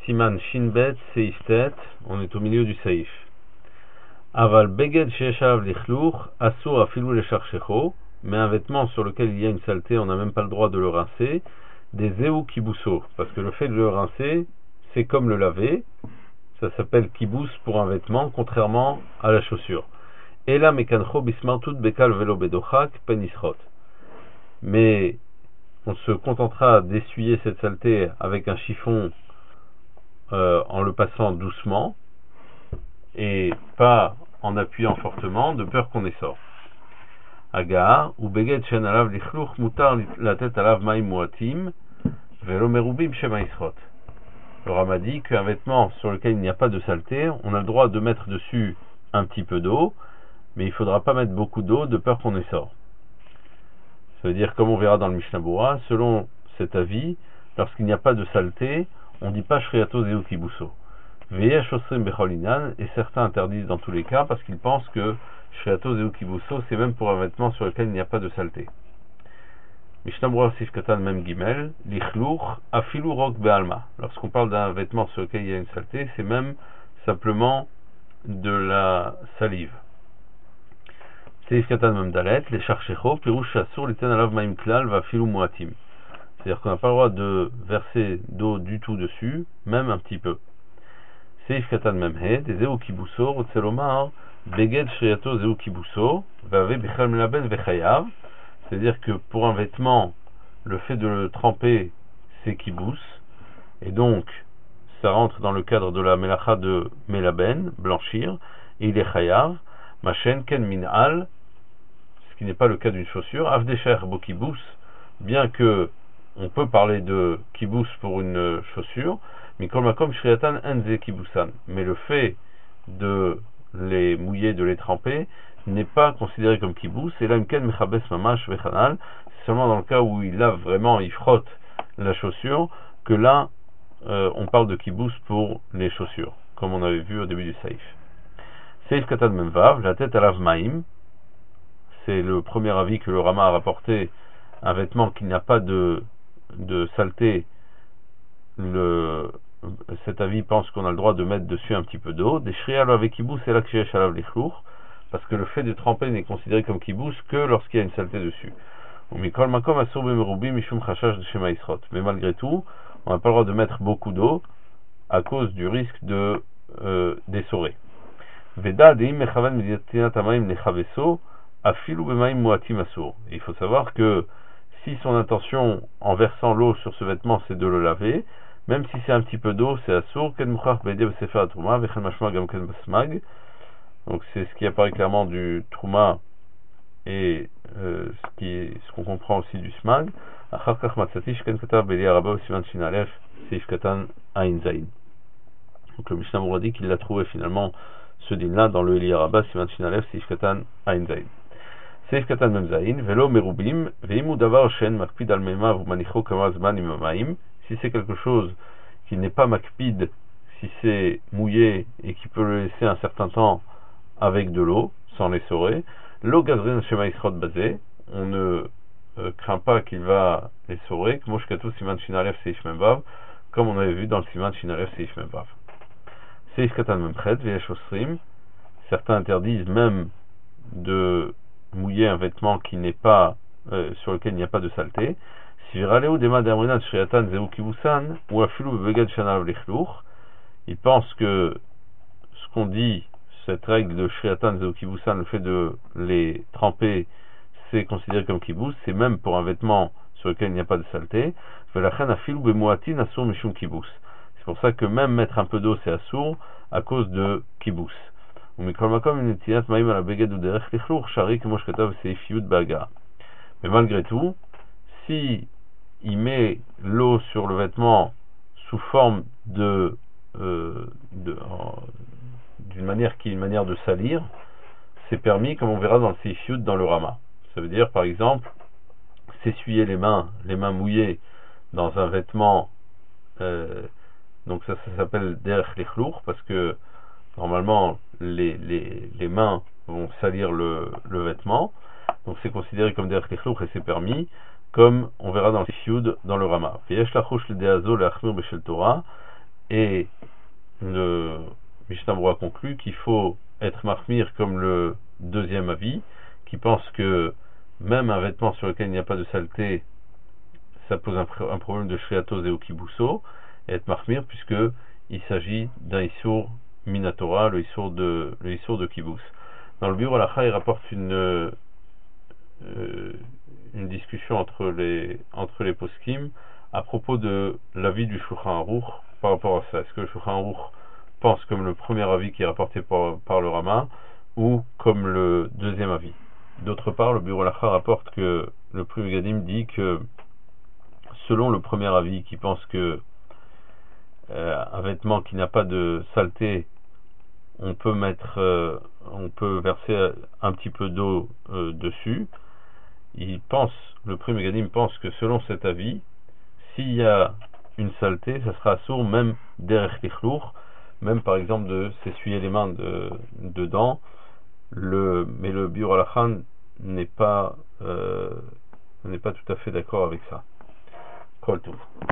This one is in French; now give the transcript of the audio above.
Siman Shinbet Seiftet, on est au milieu du Seif. Aval Beged Sheeshav Lichlour, Asur Afilou Lecharchecho, mais un vêtement sur lequel il y a une saleté, on n'a même pas le droit de le rincer, des Zéou Kibousso, parce que le fait de le rincer, c'est comme le laver, ça s'appelle Kibous pour un vêtement, contrairement à la chaussure. Ela Mekancho Bismartout Bekal Velo Bedochak Penisrot. Mais on se contentera d'essuyer cette saleté avec un chiffon en le passant doucement et pas en appuyant fortement, de peur qu'on essore. Aga ou beged shen alav lichluch mutar la tête alav maim muatim velo merubim shema isrot. Le Rama dit qu'un vêtement sur lequel il n'y a pas de saleté, on a le droit de mettre dessus un petit peu d'eau, mais il ne faudra pas mettre beaucoup d'eau de peur qu'on essore. Ça veut dire, comme on verra dans le Mishnah Bora, selon cet avis, lorsqu'il n'y a pas de saleté, on ne dit pas shriato zeu kibuso. Veyesh osrim becholinan, et certains interdisent dans tous les cas parce qu'ils pensent que shriato zeu kibuso, c'est même pour un vêtement sur lequel il n'y a pas de saleté. Mishnah Bora sif katan mem gimel, lichluch afilu rok bealma. Lorsqu'on parle d'un vêtement sur lequel il y a une saleté, c'est même simplement de la salive. Seif katan mem dalet, les charchecho, pirouche asur liten alav maim klal va afilu muatim. C'est-à-dire qu'on n'a pas le droit de verser d'eau du tout dessus, même un petit peu. Seif katan memhe, des zeu kibuso, rotselomar, beged shriato zeu kibuso, vave bichal melaben vechayav. C'est-à-dire que pour un vêtement, le fait de le tremper, c'est kibous, et donc ça rentre dans le cadre de la melacha de melaben, blanchir, et il est chayav, machen ken min'al, ce qui n'est pas le cas d'une chaussure, avdesher bo kibous, bien que on peut parler de kibous pour une chaussure, mikol makom shriatan enze kibousan, mais le fait de les mouiller, de les tremper, n'est pas considéré comme kibous, et là imken mechabes mamash vechanal, c'est seulement dans le cas où il lave vraiment, il frotte la chaussure, que là on parle de kibous pour les chaussures, comme on avait vu au début du Seif. Seif katan memvav, la tête à lave maïm, c'est le premier avis que le Rama a rapporté, un vêtement qui n'a pas de saleté, cet avis pense qu'on a le droit de mettre dessus un petit peu d'eau. Des shrialo avec kibous et la kshesh alav lichlour, parce que le fait de tremper n'est considéré comme kibous que lorsqu'il y a une saleté dessus. Mais malgré tout, on n'a pas le droit de mettre beaucoup d'eau à cause du risque de d'essorer. Il faut savoir que si son intention en versant l'eau sur ce vêtement c'est de le laver, même si c'est un petit peu d'eau, c'est assour. Donc c'est ce qui apparaît clairement du Trouma et ce qu'on comprend aussi du Smag. Donc le Mishnah Bora dit qu'il l'a trouvé finalement ce din là dans le Eli Araba Siman Shinalef Seif Katan Ain Zain. Seif Katan Mem Zain, Velo Merubim, Veimu Davar Shen Makpid Al Mema Vumanicho Kama Zman Imamaim. Si c'est quelque chose qui n'est pas makpid, si c'est mouillé et qui peut le laisser un certain temps avec de l'eau, sans l'essorer, l'eau gazrin shema isrot basé, on ne craint pas qu'il va l'essorer, comme on avait vu dans le siman shinalef seif memvav. Seif katan memchet, v'yesh osrim, certains interdisent même de mouiller un vêtement qui n'est pas sur lequel il n'y a pas de saleté. Si viraleu dema d'amrinat shriatan zeu kibusan ou afilu bebegad shanalav lichluch, il pense que ce qu'on dit, cette règle de shriatan zeu kibusan, le fait de les tremper, c'est considéré comme kibous, c'est même pour un vêtement sur lequel il n'y a pas de saleté. Velachan afilu bemuatin asur mishum kibous. C'est pour ça que même mettre un peu d'eau c'est assour à cause de kibous. Mais malgré tout, si il met l'eau sur le vêtement sous forme d'une manière qui est une manière de salir, c'est permis, comme on verra dans le Seif Yud dans le Rama. Ça veut dire par exemple s'essuyer les mains mouillées dans un vêtement, donc ça s'appelle derech lichlour, parce que normalement les mains vont salir le vêtement, donc c'est considéré comme derech lichlour et c'est permis, comme on verra dans le Seif Yud dans le Rama. Et le Mishnah Berurah conclut qu'il faut être mahmir comme le deuxième avis, qui pense que même un vêtement sur lequel il n'y a pas de saleté, ça pose un problème de shriatos et okibuso, et être mahmir puisque il s'agit d'un issour minatora, le issour de kibous. Dans le Biur Halacha, il rapporte une discussion entre les poskim à propos de l'avis du Shulchan Aruch par rapport à ça. Est-ce que le Shulchan Aruch pense comme le premier avis qui est rapporté par le Rama ou comme le deuxième avis? D'autre part, le Biur Halacha rapporte que le Pri Megadim dit que selon le premier avis qui pense que un vêtement qui n'a pas de saleté, on peut verser un petit peu d'eau dessus. Le Pri Megadim pense que selon cet avis, s'il y a une saleté, ça sera assourd même derech lichlour, même par exemple de s'essuyer les mains dedans. Mais le Biur Halacha n'est pas tout à fait d'accord avec ça. Kol Tov.